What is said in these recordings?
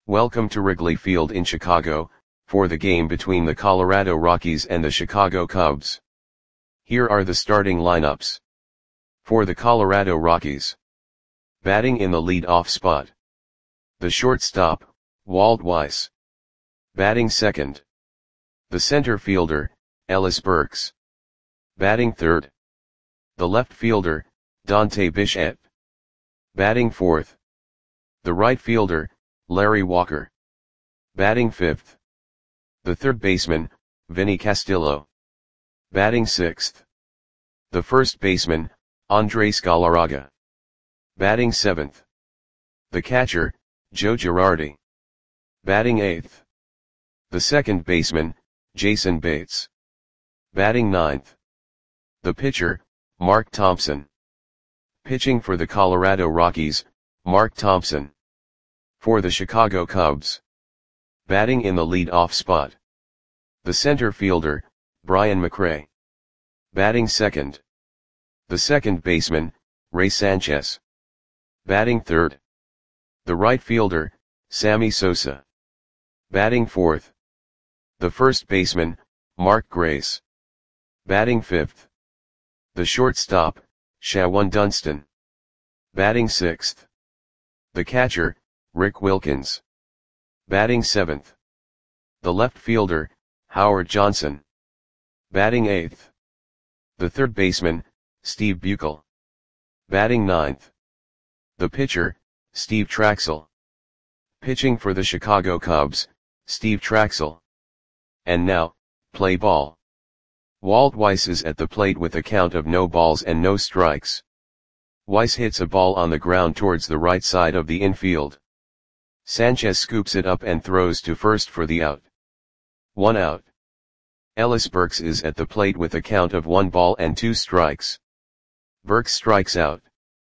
Welcome to Wrigley Field in Chicago, for the game between the Colorado Rockies and the Chicago Cubs. Here are the starting lineups. For the Colorado Rockies. Batting in the lead-off spot. The shortstop, Walt Weiss. Batting second. The center fielder, Ellis Burks. Batting third. The left fielder, Dante Bichette. Batting fourth. The right fielder, Larry Walker. Batting fifth. The third baseman, Vinny Castillo. Batting sixth. The first baseman, Andres Galarraga. Batting seventh. The catcher, Joe Girardi. Batting eighth. The second baseman, Jason Bates. Batting ninth. The pitcher, Mark Thompson. Pitching for the Colorado Rockies, Mark Thompson. For the Chicago Cubs. Batting in the lead-off spot. The center fielder, Brian McRae. Batting second. The second baseman, Ray Sanchez. Batting third. The right fielder, Sammy Sosa. Batting fourth. The first baseman, Mark Grace. Batting fifth. The shortstop, Shawon Dunston. Batting sixth. The catcher, Rick Wilkins. Batting seventh. The left fielder, Howard Johnson. Batting eighth. The third baseman, Steve Buechel. Batting ninth. The pitcher, Steve Trachsel. Pitching for the Chicago Cubs, Steve Trachsel. And now, play ball. Walt Weiss is at the plate with a count of no balls and no strikes. Weiss hits a ball on the ground towards the right side of the infield. Sanchez scoops it up and throws to first for the out. 1 out. Ellis Burks is at the plate with a count of 1 ball and 2 strikes. Burks strikes out.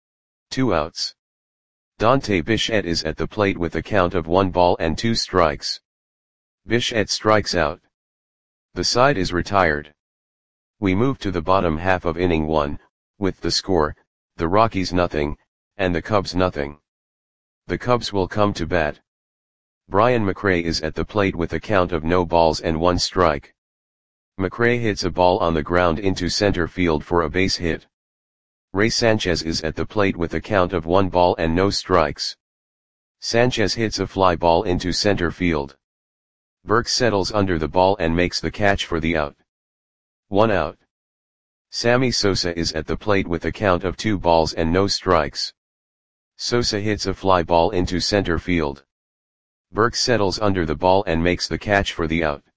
2 outs. Dante Bichette is at the plate with a count of 1 ball and 2 strikes. Bichette strikes out. The side is retired. We move to the bottom half of inning 1, with the score, the Rockies nothing, and the Cubs nothing. The Cubs will come to bat. Brian McRae is at the plate with a count of no balls and 1 strike. McRae hits a ball on the ground into center field for a base hit. Ray Sanchez is at the plate with a count of 1 ball and no strikes. Sanchez hits a fly ball into center field. Burks settles under the ball and makes the catch for the out. 1 out. Sammy Sosa is at the plate with a count of 2 balls and no strikes. Sosa hits a fly ball into center field. Burks settles under the ball and makes the catch for the out.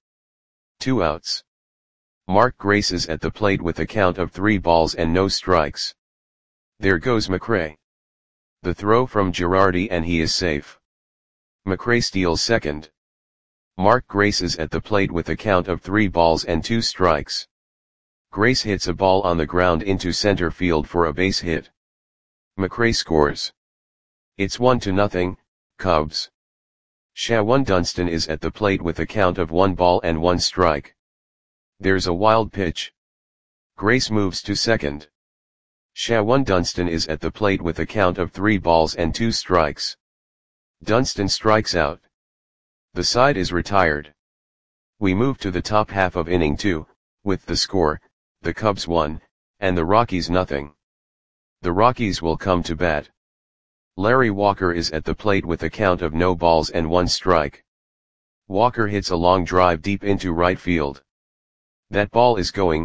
2 outs. Mark Grace is at the plate with a count of 3 balls and no strikes. There goes McRae. The throw from Girardi and he is safe. McRae steals second. Mark Grace is at the plate with a count of 3 balls and 2 strikes. Grace hits a ball on the ground into center field for a base hit. McRae scores. It's 1-0, Cubs. Shawon Dunston is at the plate with a count of 1 ball and 1 strike. There's a wild pitch. Grace moves to second. Shawon Dunston is at the plate with a count of 3 balls and 2 strikes. Dunston strikes out. The side is retired. We move to the top half of inning 2, with the score, the Cubs 1, and the Rockies nothing. The Rockies will come to bat. Larry Walker is at the plate with a count of no balls and 1 strike. Walker hits a long drive deep into right field. That ball is gone.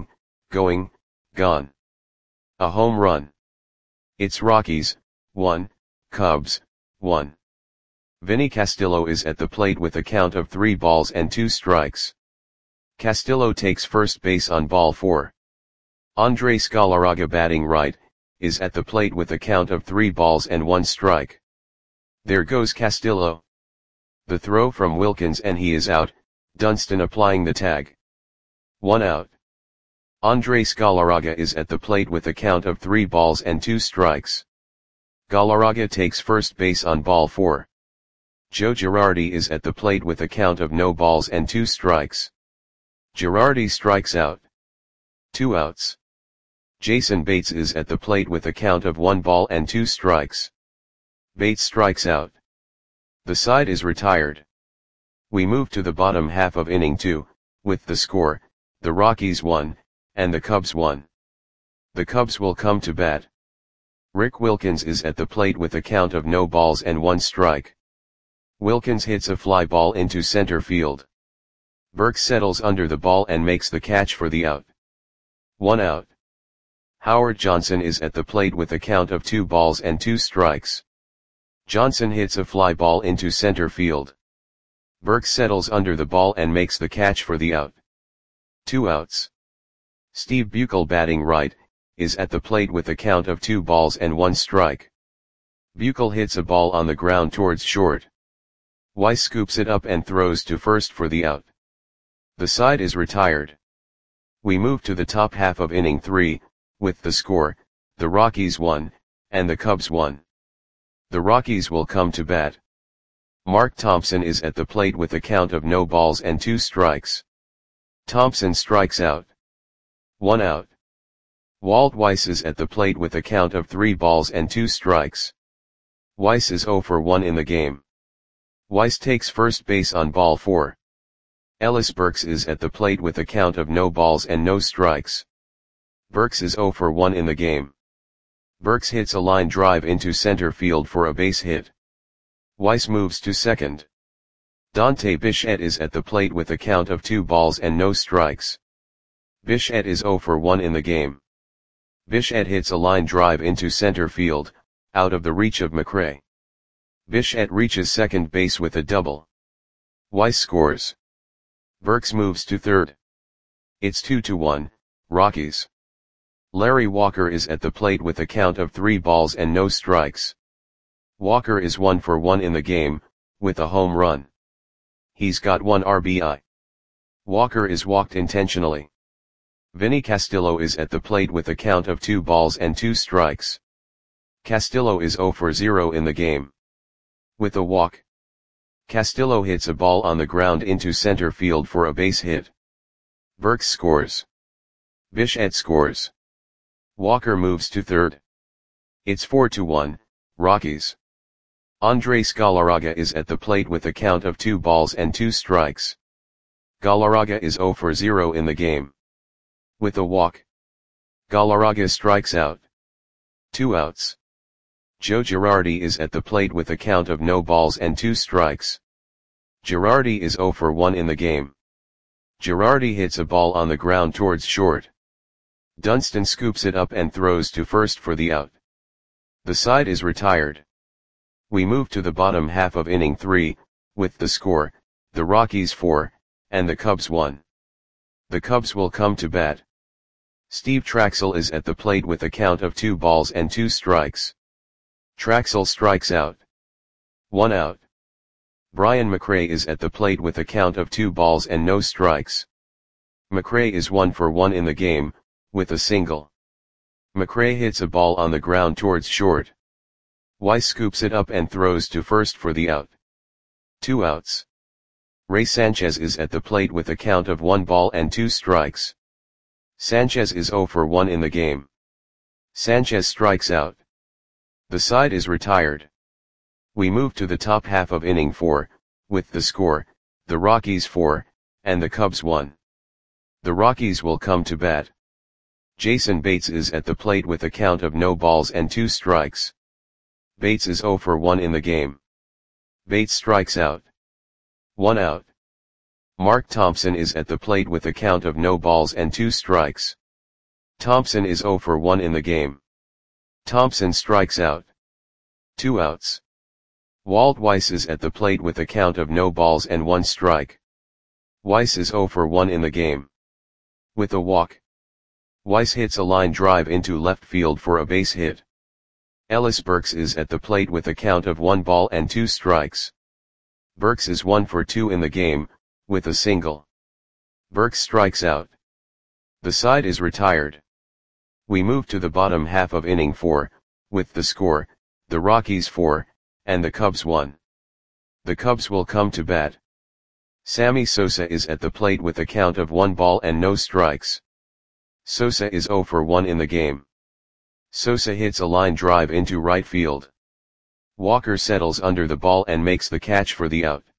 A home run. It's Rockies, 1, Cubs, 1. Vinny Castillo is at the plate with a count of 3 balls and 2 strikes. Castillo takes first base on ball 4. Andres Galarraga, batting right, is at the plate with a count of 3 balls and 1 strike. There goes Castillo. The throw from Wilkins and he is out, Dunston applying the tag. 1 out. Andres Galarraga is at the plate with a count of 3 balls and 2 strikes. Galarraga takes first base on ball 4. Joe Girardi is at the plate with a count of no balls and 2 strikes. Girardi strikes out. 2 outs. Jason Bates is at the plate with a count of 1 ball and 2 strikes. Bates strikes out. The side is retired. We move to the bottom half of inning 2, with the score, the Rockies 1, and the Cubs 1. The Cubs will come to bat. Rick Wilkins is at the plate with a count of no balls and 1 strike. Wilkins hits a fly ball into center field. Burks settles under the ball and makes the catch for the out. 1 out. Howard Johnson is at the plate with a count of 2 balls and 2 strikes. Johnson hits a fly ball into center field. Burks settles under the ball and makes the catch for the out. 2 outs. Steve Buechel, batting right, is at the plate with a count of 2 balls and 1 strike. Buechel hits a ball on the ground towards short. Weiss scoops it up and throws to first for the out. The side is retired. We move to the top half of inning 3, with the score, the Rockies 1, and the Cubs 1. The Rockies will come to bat. Mark Thompson is at the plate with a count of no balls and 2 strikes. Thompson strikes out. 1 out. Walt Weiss is at the plate with a count of 3 balls and 2 strikes. Weiss is 0 for 1 in the game. Weiss takes first base on ball 4. Ellis Burks is at the plate with a count of no balls and no strikes. Burks is 0 for 1 in the game. Burks hits a line drive into center field for a base hit. Weiss moves to second. Dante Bichette is at the plate with a count of 2 balls and no strikes. Bichette is 0 for 1 in the game. Bichette hits a line drive into center field, out of the reach of McRae. Bichette reaches second base with a double. Weiss scores. Burks moves to third. It's 2-1, Rockies. Larry Walker is at the plate with a count of 3 balls and no strikes. Walker is 1 for 1 in the game, with a home run. He's got 1 RBI. Walker is walked intentionally. Vinny Castillo is at the plate with a count of 2 balls and 2 strikes. Castillo is 0 for 0 in the game. With a walk. Castillo hits a ball on the ground into center field for a base hit. Burks scores. Bichette scores. Walker moves to third. It's 4-1, Rockies. Andres Galarraga is at the plate with a count of 2 balls and 2 strikes. Galarraga is 0 for 0 in the game. With a walk. Galarraga strikes out. 2 outs. Joe Girardi is at the plate with a count of no balls and 2 strikes. Girardi is 0 for 1 in the game. Girardi hits a ball on the ground towards short. Dunston scoops it up and throws to first for the out. The side is retired. We move to the bottom half of inning 3, with the score, the Rockies 4, and the Cubs 1. The Cubs will come to bat. Steve Traxel is at the plate with a count of 2 balls and 2 strikes. Traxel strikes out. 1 out. Brian McRae is at the plate with a count of 2 balls and no strikes. McRae is 1 for 1 in the game, with a single. McRae hits a ball on the ground towards short. Weiss scoops it up and throws to first for the out. 2 outs. Ray Sanchez is at the plate with a count of 1 ball and 2 strikes. Sanchez is 0 for 1 in the game. Sanchez strikes out. The side is retired. We move to the top half of inning 4, with the score, the Rockies 4, and the Cubs 1. The Rockies will come to bat. Jason Bates is at the plate with a count of no balls and 2 strikes. Bates is 0 for 1 in the game. Bates strikes out. 1 out. Mark Thompson is at the plate with a count of no balls and 2 strikes. Thompson is 0 for 1 in the game. Thompson strikes out. 2 outs. Walt Weiss is at the plate with a count of no balls and 1 strike. Weiss is 0 for 1 in the game. With a walk. Weiss hits a line drive into left field for a base hit. Ellis Burks is at the plate with a count of 1 ball and 2 strikes. Burks is 1 for 2 in the game, with a single. Burks strikes out. The side is retired. We move to the bottom half of inning 4, with the score, the Rockies 4, and the Cubs 1. The Cubs will come to bat. Sammy Sosa is at the plate with a count of 1 ball and no strikes. Sosa is 0 for 1 in the game. Sosa hits a line drive into right field. Walker settles under the ball and makes the catch for the out.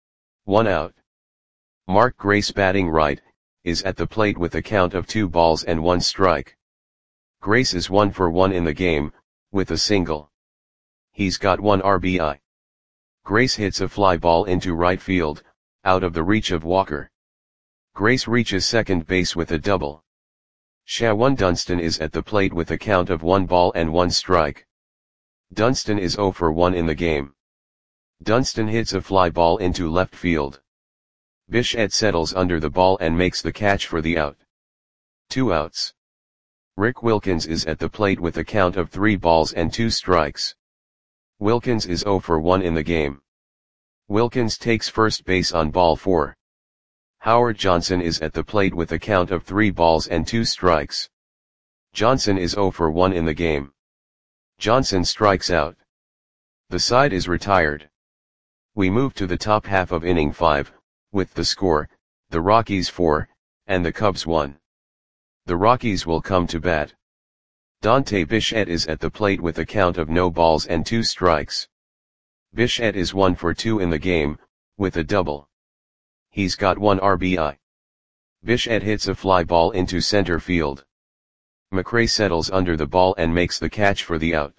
1 out. Mark Grace, batting right, is at the plate with a count of 2 balls and 1 strike. Grace is 1 for 1 in the game, with a single. He's got 1 RBI. Grace hits a fly ball into right field, out of the reach of Walker. Grace reaches second base with a double. Shawan Dunston is at the plate with a count of 1 ball and 1 strike. Dunston is 0 for 1 in the game. Dunston hits a fly ball into left field. Bichette settles under the ball and makes the catch for the out. 2 outs. Rick Wilkins is at the plate with a count of 3 balls and 2 strikes. Wilkins is 0 for 1 in the game. Wilkins takes first base on ball 4. Howard Johnson is at the plate with a count of 3 balls and 2 strikes. Johnson is 0 for 1 in the game. Johnson strikes out. The side is retired. We move to the top half of inning 5, with the score, the Rockies 4, and the Cubs 1. The Rockies will come to bat. Dante Bichette is at the plate with a count of no balls and 2 strikes. Bichette is 1 for 2 in the game, with a double. He's got 1 RBI. Bichette hits a fly ball into center field. McRae settles under the ball and makes the catch for the out.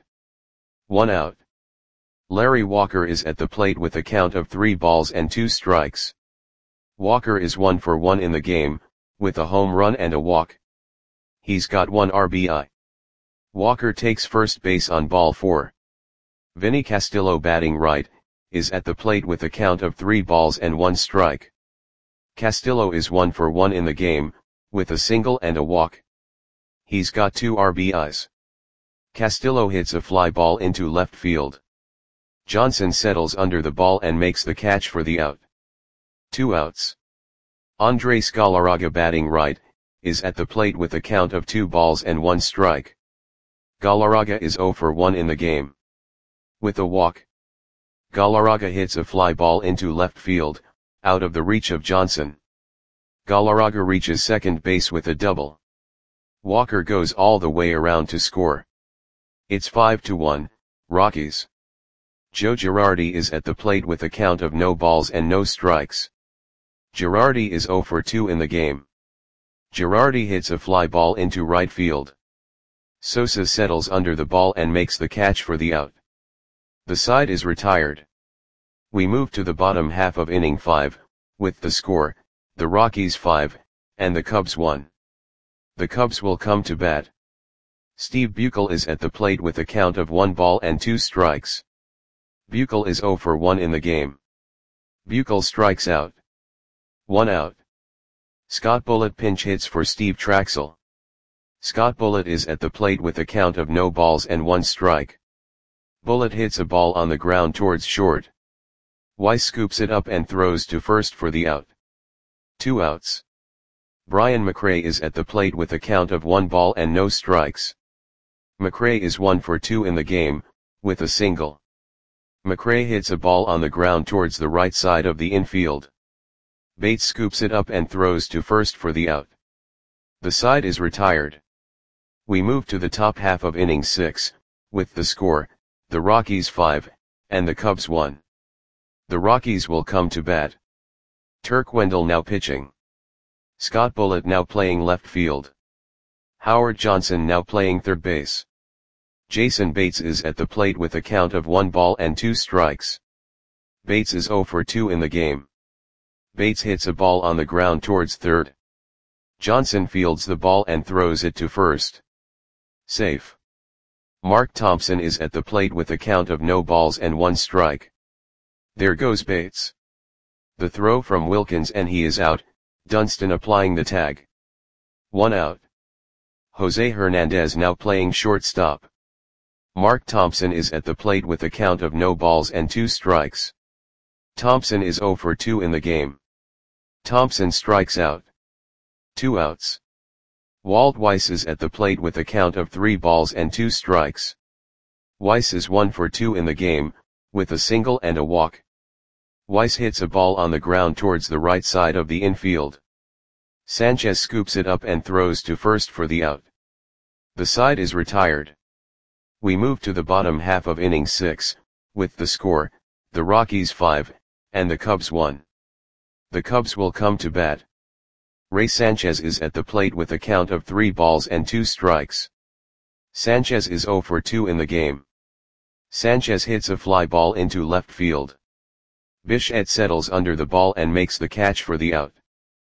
1 out. Larry Walker is at the plate with a count of 3 balls and 2 strikes. Walker is 1 for 1 in the game, with a home run and a walk. He's got 1 RBI. Walker takes first base on ball 4. Vinny Castillo, batting right, is at the plate with a count of 3 balls and 1 strike. Castillo is 1 for 1 in the game, with a single and a walk. He's got 2 RBIs. Castillo hits a fly ball into left field. Johnson settles under the ball and makes the catch for the out. 2 outs. Andres Galarraga, batting right, is at the plate with a count of 2 balls and 1 strike. Galarraga is 0 for 1 in the game. With a walk. Galarraga hits a fly ball into left field, out of the reach of Johnson. Galarraga reaches second base with a double. Walker goes all the way around to score. It's 5-1, Rockies. Joe Girardi is at the plate with a count of no balls and no strikes. Girardi is 0 for 2 in the game. Girardi hits a fly ball into right field. Sosa settles under the ball and makes the catch for the out. The side is retired. We move to the bottom half of inning 5, with the score, the Rockies 5, and the Cubs 1. The Cubs will come to bat. Steve Buechel is at the plate with a count of 1 ball and 2 strikes. Buechel is 0 for 1 in the game. Buechel strikes out. 1 out. Scott Bullitt pinch hits for Steve Traxel. Scott Bullitt is at the plate with a count of no balls and 1 strike. Bullitt hits a ball on the ground towards short. Weiss scoops it up and throws to first for the out. 2 outs. Brian McRae is at the plate with a count of 1 ball and no strikes. McRae is 1 for 2 in the game, with a single. McRae hits a ball on the ground towards the right side of the infield. Bates scoops it up and throws to first for the out. The side is retired. We move to the top half of inning 6, with the score, the Rockies 5, and the Cubs 1. The Rockies will come to bat. Turk Wendell now pitching. Scott Bullitt now playing left field. Howard Johnson now playing third base. Jason Bates is at the plate with a count of 1 ball and 2 strikes. Bates is 0 for 2 in the game. Bates hits a ball on the ground towards third. Johnson fields the ball and throws it to first. Safe. Mark Thompson is at the plate with a count of no balls and 1 strike. There goes Bates. The throw from Wilkins and he is out, Dunston applying the tag. 1 out. Jose Hernandez now playing shortstop. Mark Thompson is at the plate with a count of no balls and 2 strikes. Thompson is 0 for 2 in the game. Thompson strikes out. 2 outs. Walt Weiss is at the plate with a count of 3 balls and 2 strikes. Weiss is 1 for 2 in the game, with a single and a walk. Weiss hits a ball on the ground towards the right side of the infield. Sanchez scoops it up and throws to first for the out. The side is retired. We move to the bottom half of inning 6, with the score, the Rockies 5, and the Cubs 1. The Cubs will come to bat. Ray Sanchez is at the plate with a count of 3 balls and 2 strikes. Sanchez is 0 for 2 in the game. Sanchez hits a fly ball into left field. Bichette settles under the ball and makes the catch for the out.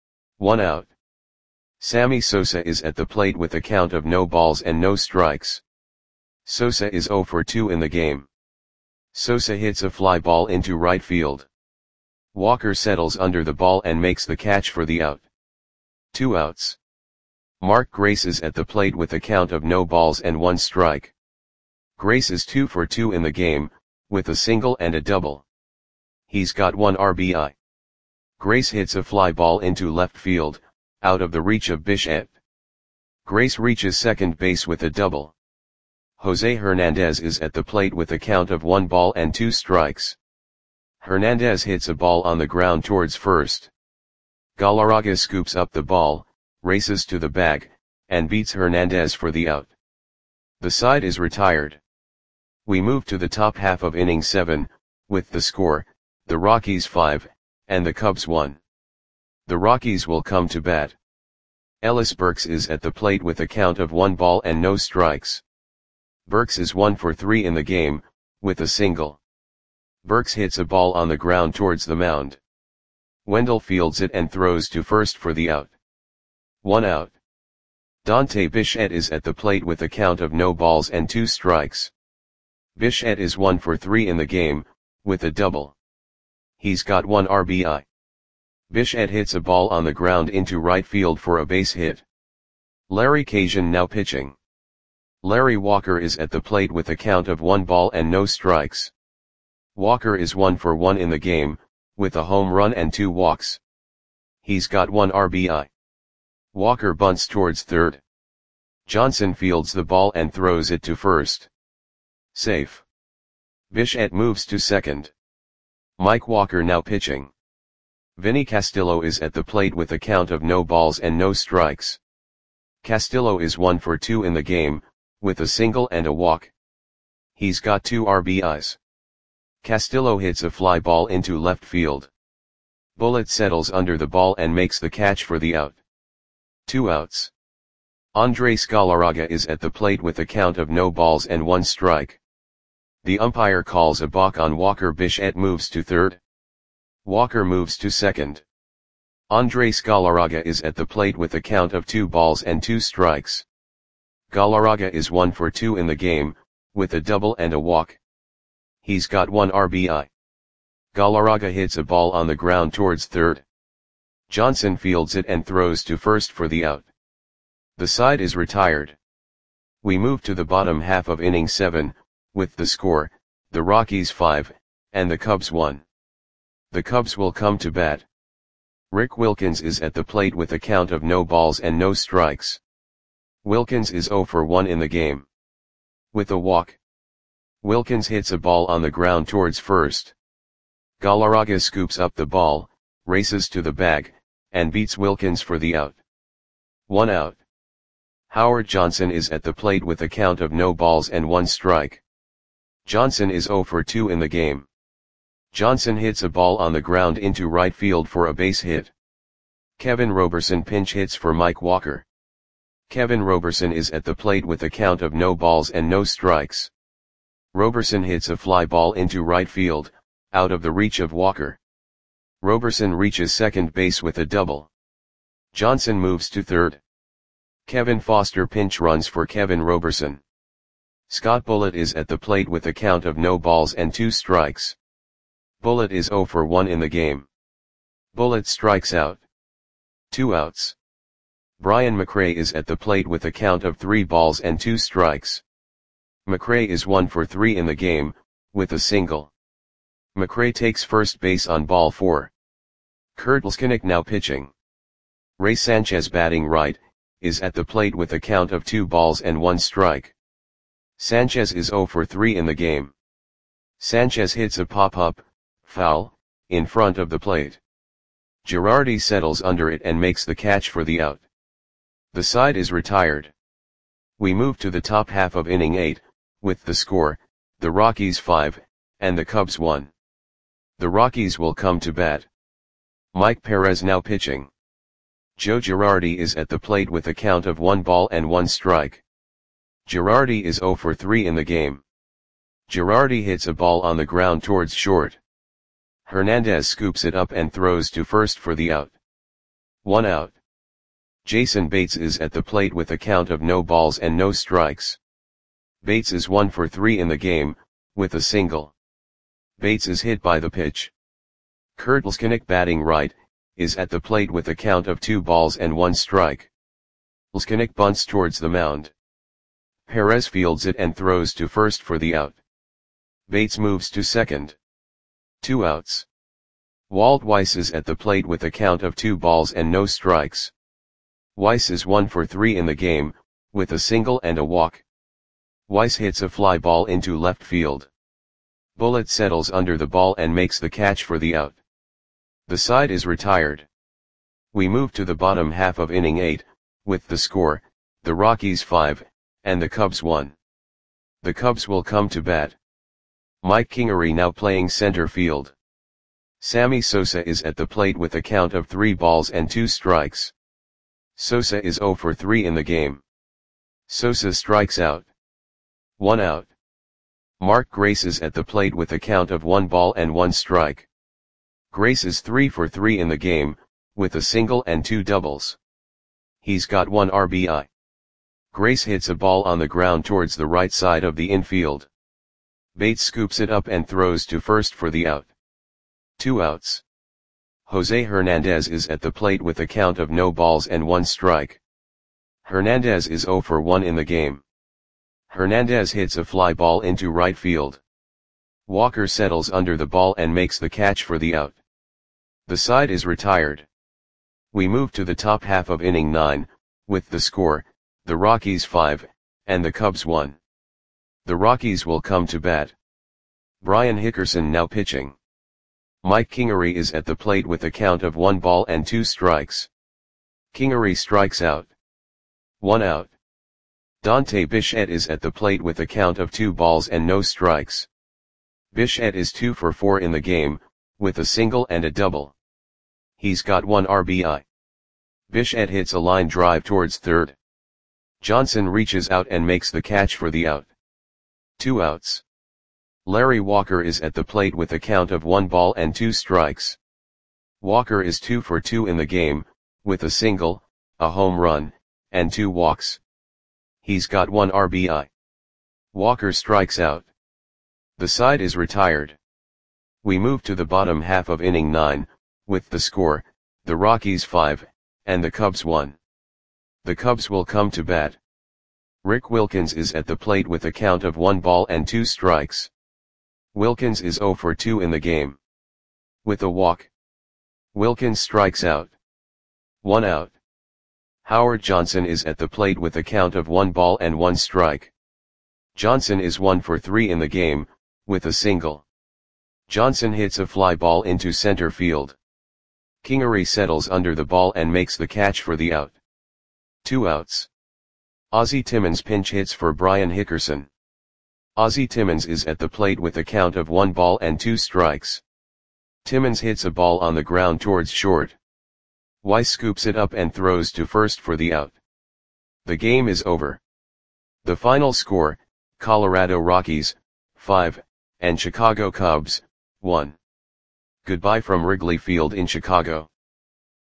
1 out. Sammy Sosa is at the plate with a count of no balls and no strikes. Sosa is 0 for 2 in the game. Sosa hits a fly ball into right field. Walker settles under the ball and makes the catch for the out. 2 outs. Mark Grace is at the plate with a count of no balls and 1 strike. Grace is 2 for 2 in the game, with a single and a double. He's got 1 RBI. Grace hits a fly ball into left field, out of the reach of Bichette. Grace reaches second base with a double. Jose Hernandez is at the plate with a count of 1 ball and 2 strikes. Hernandez hits a ball on the ground towards first. Galarraga scoops up the ball, races to the bag, and beats Hernandez for the out. The side is retired. We move to the top half of inning 7, with the score, the Rockies 5, and the Cubs 1. The Rockies will come to bat. Ellis Burks is at the plate with a count of 1 ball and no strikes. Burks is 1 for 3 in the game, with a single. Burks hits a ball on the ground towards the mound. Wendell fields it and throws to first for the out. 1 out. Dante Bichette is at the plate with a count of no balls and 2 strikes. Bichette is 1 for 3 in the game, with a double. He's got 1 RBI. Bichette hits a ball on the ground into right field for a base hit. Larry Cajun now pitching. Larry Walker is at the plate with a count of 1 ball and no strikes. Walker is 1 for 1 in the game, with a home run and 2 walks. He's got 1 RBI. Walker bunts towards third. Johnson fields the ball and throws it to first. Safe. Bichette moves to second. Mike Walker now pitching. Vinny Castillo is at the plate with a count of no balls and no strikes. Castillo is 1 for 2 in the game, with a single and a walk. He's got 2 RBIs. Castillo hits a fly ball into left field. Bullitt settles under the ball and makes the catch for the out. 2 outs. Andres Galarraga is at the plate with a count of no balls and 1 strike. The umpire calls a balk on Walker. Bichette moves to third. Walker moves to second. Andres Galarraga is at the plate with a count of 2 balls and 2 strikes. Galarraga is 1 for 2 in the game, with a double and a walk. He's got 1 RBI. Galarraga hits a ball on the ground towards third. Johnson fields it and throws to first for the out. The side is retired. We move to the bottom half of inning 7, with the score, the Rockies 5, and the Cubs 1. The Cubs will come to bat. Rick Wilkins is at the plate with a count of no balls and no strikes. Wilkins is 0 for 1 in the game. With a walk. Wilkins hits a ball on the ground towards first. Galarraga scoops up the ball, races to the bag, and beats Wilkins for the out. 1 out. Howard Johnson is at the plate with a count of no balls and 1 strike. Johnson is 0 for 2 in the game. Johnson hits a ball on the ground into right field for a base hit. Kevin Roberson pinch hits for Mike Walker. Kevin Roberson is at the plate with a count of no balls and no strikes. Roberson hits a fly ball into right field, out of the reach of Walker. Roberson reaches second base with a double. Johnson moves to third. Kevin Foster pinch runs for Kevin Roberson. Scott Bullitt is at the plate with a count of no balls and 2 strikes. Bullitt is 0 for 1 in the game. Bullitt strikes out. 2 outs. Brian McRae is at the plate with a count of 3 balls and 2 strikes. McRae is 1 for 3 in the game, with a single. McRae takes first base on ball 4. Kurt Leskinick now pitching. Ray Sanchez batting right, is at the plate with a count of 2 balls and 1 strike. Sanchez is 0 for 3 in the game. Sanchez hits a pop-up, foul, in front of the plate. Girardi settles under it and makes the catch for the out. The side is retired. We move to the top half of inning 8, with the score, the Rockies 5, and the Cubs 1. The Rockies will come to bat. Mike Perez now pitching. Joe Girardi is at the plate with a count of 1 ball and 1 strike. Girardi is 0 for 3 in the game. Girardi hits a ball on the ground towards short. Hernandez scoops it up and throws to first for the out. 1 out. Jason Bates is at the plate with a count of no balls and no strikes. Bates is 1 for 3 in the game, with a single. Bates is hit by the pitch. Kurt Leskinick batting right, is at the plate with a count of 2 balls and 1 strike. Leskinick bunts towards the mound. Perez fields it and throws to first for the out. Bates moves to second. 2 outs. Walt Weiss is at the plate with a count of 2 balls and no strikes. Weiss is 1 for 3 in the game, with a single and a walk. Weiss hits a fly ball into left field. Bullitt settles under the ball and makes the catch for the out. The side is retired. We move to the bottom half of inning 8, with the score, the Rockies 5, and the Cubs 1. The Cubs will come to bat. Mike Kingery now playing center field. Sammy Sosa is at the plate with a count of 3 balls and 2 strikes. Sosa is 0 for 3 in the game. Sosa strikes out. 1 out. Mark Grace is at the plate with a count of 1 ball and 1 strike. Grace is 3 for 3 in the game, with a single and 2 doubles. He's got 1 RBI. Grace hits a ball on the ground towards the right side of the infield. Bates scoops it up and throws to first for the out. 2 outs. Jose Hernandez is at the plate with a count of no balls and 1 strike. Hernandez is 0 for 1 in the game. Hernandez hits a fly ball into right field. Walker settles under the ball and makes the catch for the out. The side is retired. We move to the top half of inning 9, with the score, the Rockies 5, and the Cubs 1. The Rockies will come to bat. Brian Hickerson now pitching. Mike Kingery is at the plate with a count of 1 ball and 2 strikes. Kingery strikes out. 1 out. Dante Bichette is at the plate with a count of 2 balls and no strikes. Bichette is 2 for 4 in the game, with a single and a double. He's got 1 RBI. Bichette hits a line drive towards third. Johnson reaches out and makes the catch for the out. 2 outs. Larry Walker is at the plate with a count of 1 ball and 2 strikes. Walker is 2 for 2 in the game, with a single, a home run, and 2 walks. He's got 1 RBI. Walker strikes out. The side is retired. We move to the bottom half of inning 9, with the score, the Rockies 5, and the Cubs 1. The Cubs will come to bat. Rick Wilkins is at the plate with a count of 1 ball and 2 strikes. Wilkins is 0 for 2 in the game. With a walk. Wilkins strikes out. 1 out. Howard Johnson is at the plate with a count of 1 ball and 1 strike. Johnson is 1 for 3 in the game, with a single. Johnson hits a fly ball into center field. Kingery settles under the ball and makes the catch for the out. 2 outs. Ozzie Timmons pinch hits for Brian Hickerson. Ozzie Timmons is at the plate with a count of 1 ball and 2 strikes. Timmons hits a ball on the ground towards short. Weiss scoops it up and throws to first for the out. The game is over. The final score, Colorado Rockies, 5, and Chicago Cubs, 1. Goodbye from Wrigley Field in Chicago.